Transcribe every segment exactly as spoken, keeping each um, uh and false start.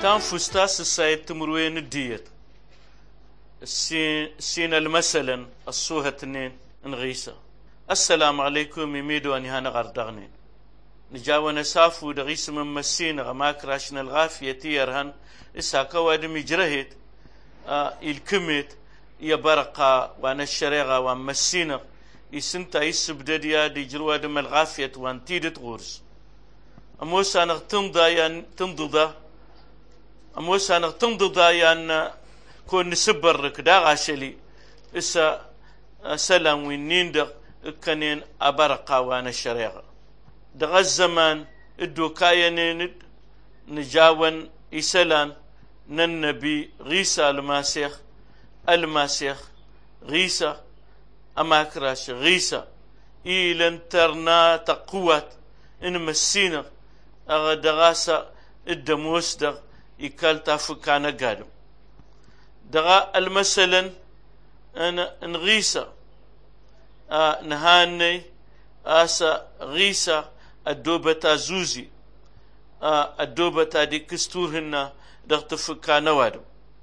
كان فستاس السايد تمروين الديت السين سين المثلا الصوهة اثنين نغيسة. السلام عليكم يميدو أني هانا غردغنين نجاونا سافو دغيس من مسين غماك راشنا الغافية تيرهن إساكا وادم يجرهت آه الكمت يبرقا وانا الشريغة وان مسينا يسنتا يسبدديا دي جروا دم الغافية وان تيدت غورس أموسا نغتنضا يان تنضضا أموسا نغتنضضا يان كون نسبرك دا غاشلي إسا سلام وينين دغ كنين أبرقا وانا الشريغة دغ الزمان الدوكاينين نجاون إسلان ننبي غيسى الماسيخ الماسيخ غيسى أماكراش غيسى إيلن ترنا تقوات إن مسينا أغدغاسا الدموس دغ إكالتا فكانا قادم دغا المثلا أنا نغيسى آه نهاني آسا غيسى الدوبة زوزي آه الدوبة دي كستورهن دغ تفكانا وادم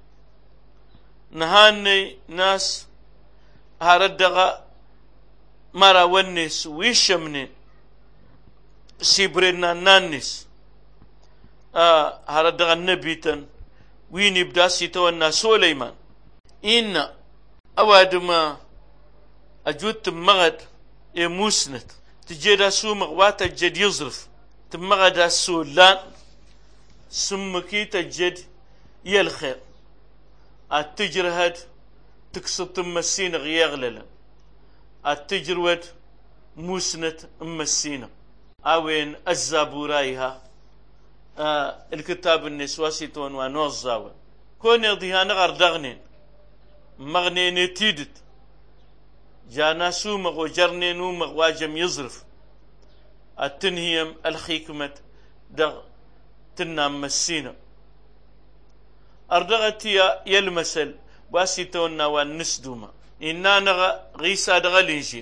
نهاني ناس هاردغا مرا ونس ويشمني سيبرنا نانس آه هاردغا نبيتن وين يبدا سيتونا سوليمان إن أوادما أجود تمغد يموسنت تجيدا سو مغواتا جد يظرف تمغدا سولان سمكي تجد يلخير التجرهد تكسط مسين غيغللا التجرود موسنت مسينة أوين الزابورايها آه الكتاب النسواسيتون ونوزاوة كون يضيهان غردغنين مغنين تيدت جانا سومغ وجرنين ومغ واجم يظرف التنهيم الخيكمة دغ تنام مسينة أردغتي يلمسل واسيتونا والنسدوما إنا نغا غيسا دغا الإنجيل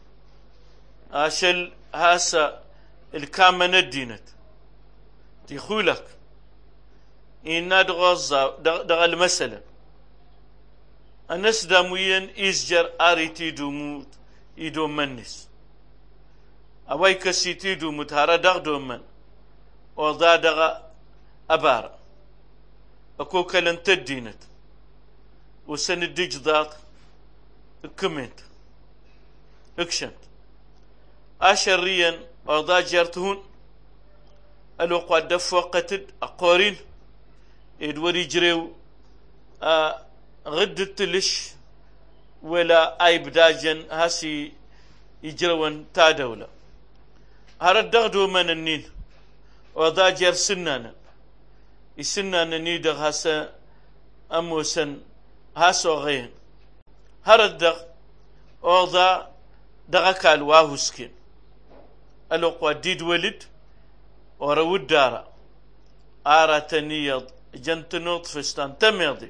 أشل هاسا الكامنة دينت تيخولك إنا دغا دغا المسألة الناس داموين إزجر آريتي دوموت إدو منس أواي كسيتي دوموت هارا دغ دومن وضا دغا أبارا أكو كلن تدينت وسند ديجضات كمنت اكشنت أشريا وضا جرتهون الوقوع دف وقتد أقورين إدوري جريو آه غدت لش ولا أي بداجن هاسي يجرون تا دولة هرد دغدو من النين وضا جر سنانا يسنانا نيدغ هاسا أموسن هاسو غين هرد دغ وضا دغكال واهوسكين الوقوع ديد ولد ورود دارا آرا تنيض جنت نوط فستان تميضي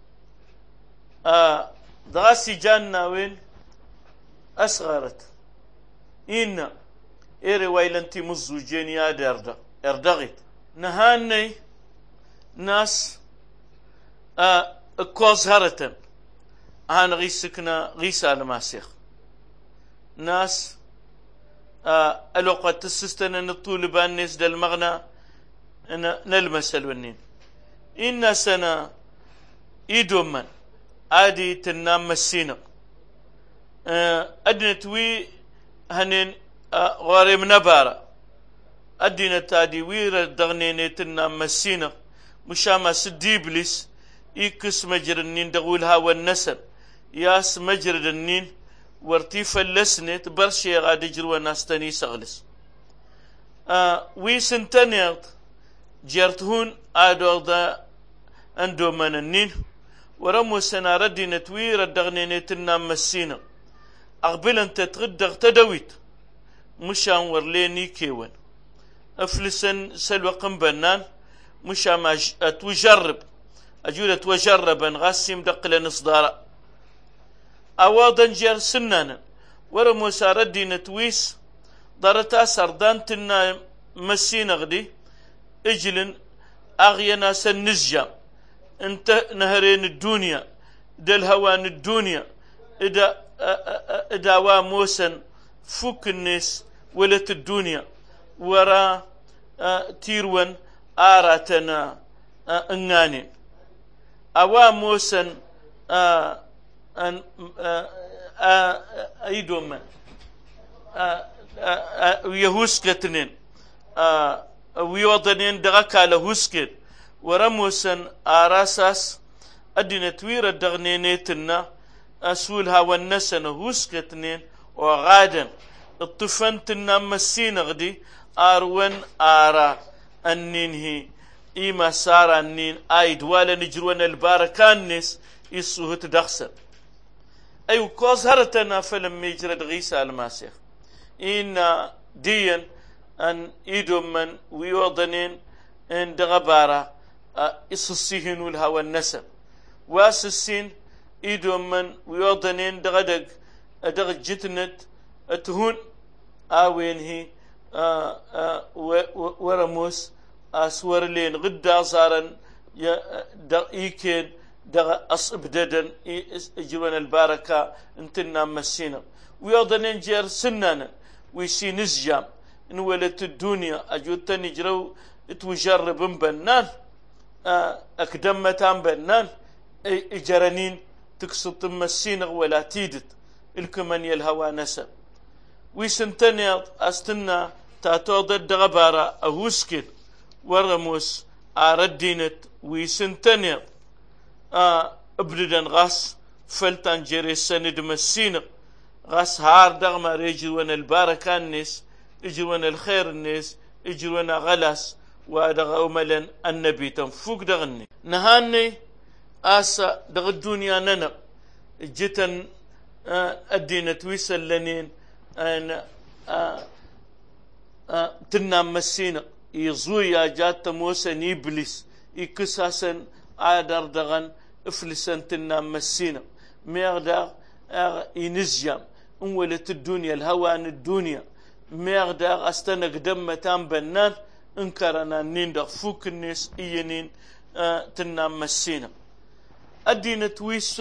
آه دغاسي جانا وين أصغرت إنا إيري ويلنتي مزوجين يا دردغ اردغت نهاني ناس آه كوز هرتن هان غيسكنا غيسا الماسيخ ناس آه الوقت تسستنا نطول بان دل المغنى نلمس الونين إن سنة إيدومن عادي تنام مسينا آه أدنتوي هنين آه غارم نبارة أدينا تادي وير دغنين تنام مسينا مشاما سديبلس إيكس مجرنين دغولها والنسب ياس مجرنين ورتيف اللسنت برشي غادي جروا ناس تاني سغلس آه وي سنتنيرت جرتهون آدو دا اندو من النين ورمو سنة ردين توير الدغنين تنام مسينا أقبل أنت تغدغ تدويت مشان ورليني كيون أفلسن سلوى قنبنان مشا ما أتوجرب أجول توجربا غاسيم دقل نصدارا أواضا جر سنانا ورمو ساردي نتويس دارتا سردان تنا مسينا غدي اجلن أغينا سنزجا انت نهرين الدنيا دل هوان الدنيا إذا إذا واموسن فوق الناس ولت الدنيا ورا تيرون آراتنا انغاني أواموسن أن أيدوما ويهوسكتنين ويوضنين دغكا لهوسكت ورموسن آراساس أدينا توير الدغنينيتنا أسولها والنسن هوسكتنين وغادا الطفنتنا مسين غدي أروان آرا النين هي إما سارا النين آيد ولا نجرون الباركان نس يسوه تدخسر أيو كوز هرتنا فلم يجرد غيسى الماسيخ إن ديا أن إيدوم من ويوضنين إن دغبارا إصصيهن والهوى النسب واسسين إيدوم من ويوضنين دغدق دغ جتنت أتهون آوين هي آه آه ورموس أسور لين غدا صارن دغ إيكين دغ أصبددن يجرون البركة انتنا مسينا ويوضنين جير سنانا ويسي نزجام إن ولت الدنيا أجوتن يجرو توجرب بنان أكدمتان بنان إجرانين تقصد مسينا ولا تيدت الكمن يلهوى نسب ويسنتني أستنا تاتوض الدغبارة أهوسكت ورموس أردينت ويسنتني أبردن غاس فلتان جري سند مسينا غاس هار دغما ريجرون الباركة الناس يجرون الخير الناس يجرون غلاس ودغ أملا النبي تنفوق دغني نهاني آسا دغ الدنيا ننا جتن الدينة ويسل لنين أن تنام مسينا يزويا جات موسى إبليس يكساسن عادر دغن إفلسن تنام مسينا ميغدا ينزجام أولت الدنيا الهوان الدنيا ميغدا أستنق دمتان بنان انكرنا نين فوق الناس إينين تنام مسينا الدينة ويس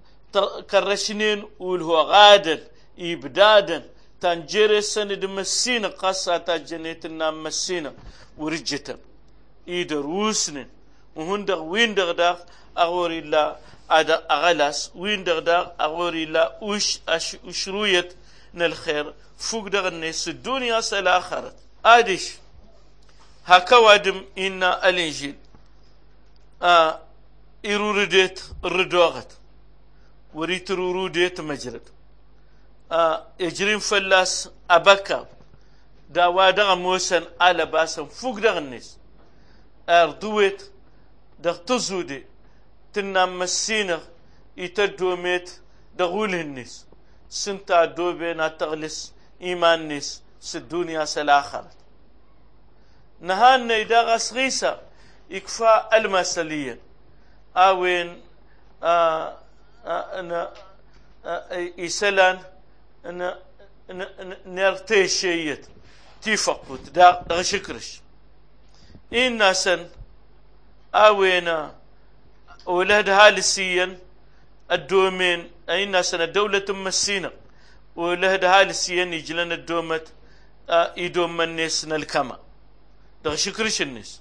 كرشنين والهو غادر إبدادا تنجري سند مسينا قصة تجنيت النام مسينا ورجتا إيدر وسنين وهندغ ويندغ داغ أغوري الله أدا أغلاس ويندغ داغ أغوري الله وش أشرويت نالخير فوق دغ الناس الدنيا سالآخرت آدش هكا وادم إنا الإنجيل آه إروردت الردوغت وريت رورودت مجرد آه يجرين فلاس أبكا دا وادغ موسن على باسم فوق دغ الناس أردوت دغ تزودي تنام مسينة يتدوميت دغوله الناس سنتا دوبينا تغلس إيمان ناس سالدنيا سالآخرت نهان إذا غسغيسا يكفى المسلية أوين آه أنا إسلان أنا نرتي شيء تفقد دا غشكرش إن ناسن أوين ولاد هالسيا الدومين أي ناسن الدولة مسينا ولاد هالسيا يجلن الدومت يدوم الناس الكما دا شكرش الناس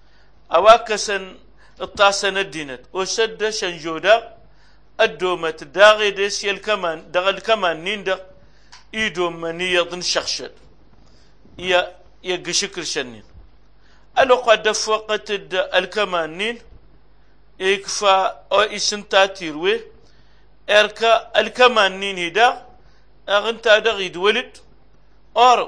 أواكسن الطاسن الدينت وسد شنجودا الدومت داغي ديس يالكمان دغل كمان نيندا يدوم مني يضن شخشد يا يا شكر شنين ألو قد فقط الكمان نين يكفى أو إسنتا تيروي إركا الكمان نين هدا أغنتا دغي دولد أورو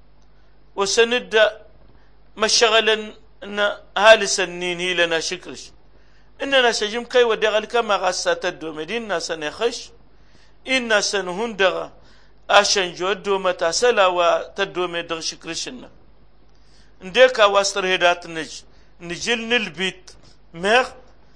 وسند مشغلا إن هالسنين هي لنا شكرش إننا سجم كي ودغل كما غاسات الدومدين ناسا نخش إنا سنهندغ أشان جو الدومة تاسلا وتدومي دغ شكرشنا نديكا واستر هدات نج نجل نلبيت ميغ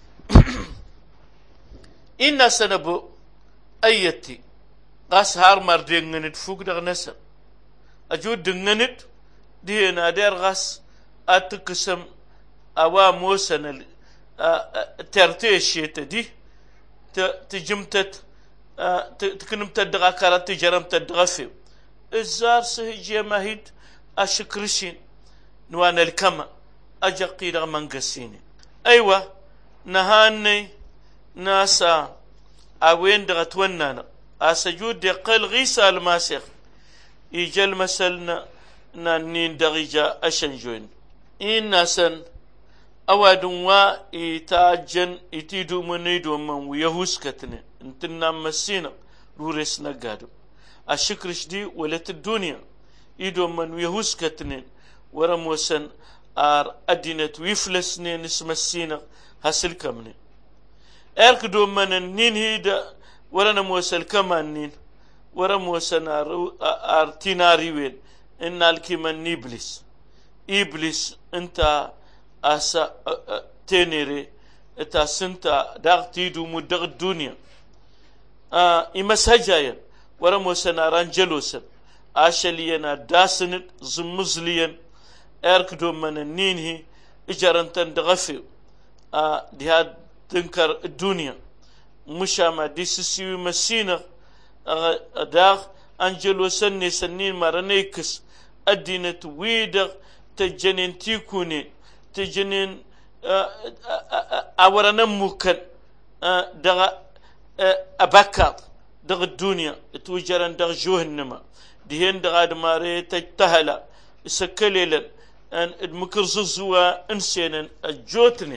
إنا سنبو أيتي غاس هار مردين نت فوق دغ نسب أجود دننت دينا دير غاس أتقسم أوا موسن ترتيشي تدي تجمتت تكنم تدغا كارت تجرم تدغفي الزار سهجي ماهيد أشكرشين نوان الكما أجقي رغمان قسيني أيوة نهاني ناسا أوين دغتوننا أسجود دي قل غيسا الماسخ يجل مثلنا نانين دغيجا أشنجوين إن ناسن أوادن وا إتاجن إتيدو منيدو من ويهوس كتني انتنا مسينا رورس نقادو الشكرش دي ولت الدنيا إيدو من ويهوس كتنين ورموسن آر أدينت ويفلسنين اسم السينا هسل كمني إرك دو من النين هيدا ورنا موسل كمان نين ورموسن آر, آر تيناريوين إن الكيمن إبليس إبليس انت أسا تنيري اتا سنتا داغ تيدو مدغ الدنيا آه إما سجايا ورموسن آرانجلوسن آشالينا داسنت زمزليا إرك دو من النين هي إجارنتن دغفي آه دي هاد تنكر الدنيا مشاما دي سسيوي مسينا آه داغ أنجلو سني سنين مارنيكس أدينت ويدغ تجنين تيكوني تجنين أورنا ممكن دغ أبكر دغ الدنيا توجرن دغ جهنم دهين دغ أدماري تجتهلا سكليلا أن المكرززوا إنسانا الجوتني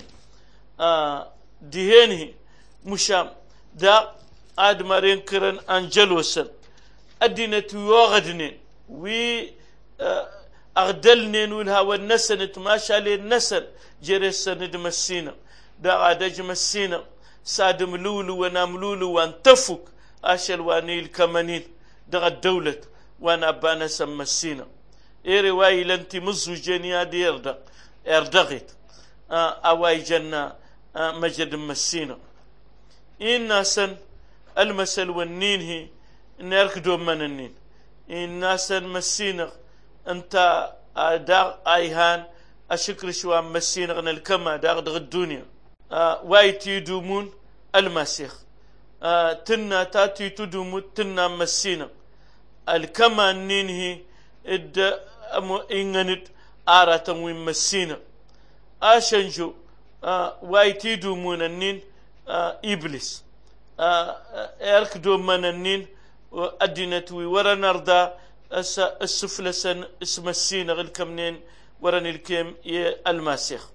دهينه مشام دغ أدمارين كرن أنجلوسن أدينة يوغدنين وي أغدلنين والهوى النسن تماشى لي النسن جريسن دمسينا دا عدج مسينا سادم لولو ونام لولو وانتفك أشل وانيل كمانين دا الدولة وانا بانا سمسينا إيه رواي لنتي مزو جنيا دي اردق اردغت أواي جنة مجد مسينا إن سن المسل والنين هي نركدو من النين إن سن مسينا انت داغ ايهان اشكر شو مسين غن الكما داغ دغ الدنيا آه وايتي دومون المسيخ آه تنا تاتي تدومو تنا مسينا الكما نينهي اد امو انغنت ارا تموين مسينا اشنجو آه وايتي دومون النين آه ابليس آه ارك دومن النين ادينتوي ورا نرضى السفلسن اسم السين غل كمنين ورن الكيم الماسخ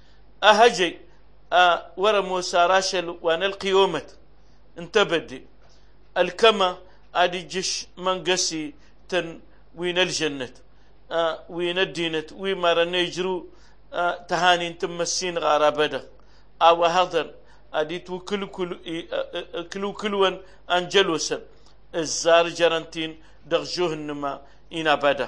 أهجي أه ورا موسى راشل وانا القيومة انتبدي الكما ادي جش من قسي تن وين الجنة أه وين الدينة وين ما رنيجرو أه تهاني تم السين غاربدا او هذا ادي تو كل كل كلو كلون انجلوسن الزار جرانتين دغ جهنم إنا بدا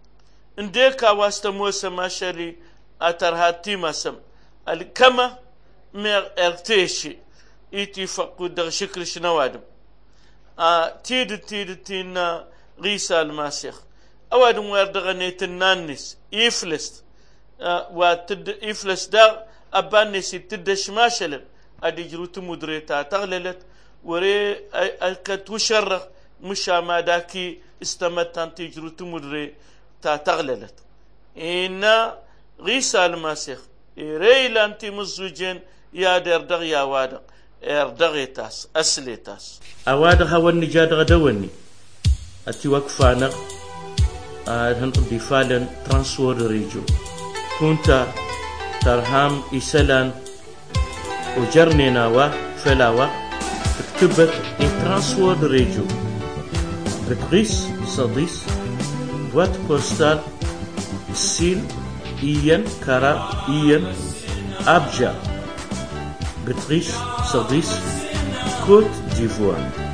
انديكا واستموسى ماشالي أترهاتي مسم الكما مير ارتيشي إيتي فقود دغ شكرش نوادم آه تيد تيد تينا غيسا الماسيخ أوادم ويردغ نيتنانيس إفلست آه واتد إفلست دغ أبانيسي تدش ماشلن أدي جروت مدريتا تغللت وري أكت وشرق مشا ما داكي استمتن تجرو تمدري تا تغللت إنا غيسا الماسيخ ريلان تمزوجين يا دردغ يا وادغ اردغي تاس أسلي تاس أوادغ هو النجاد غدوني أتي وقفانا هنقضي فالن ترانسوورد ريجو كنت ترهام إسلان وجرنينا وفلاوة اكتبت ترانسوورد ريجو بتغيس صديس بوات بوستال سين إيان كارا إيان أبجا بتغيس صديس كوت ديفوار.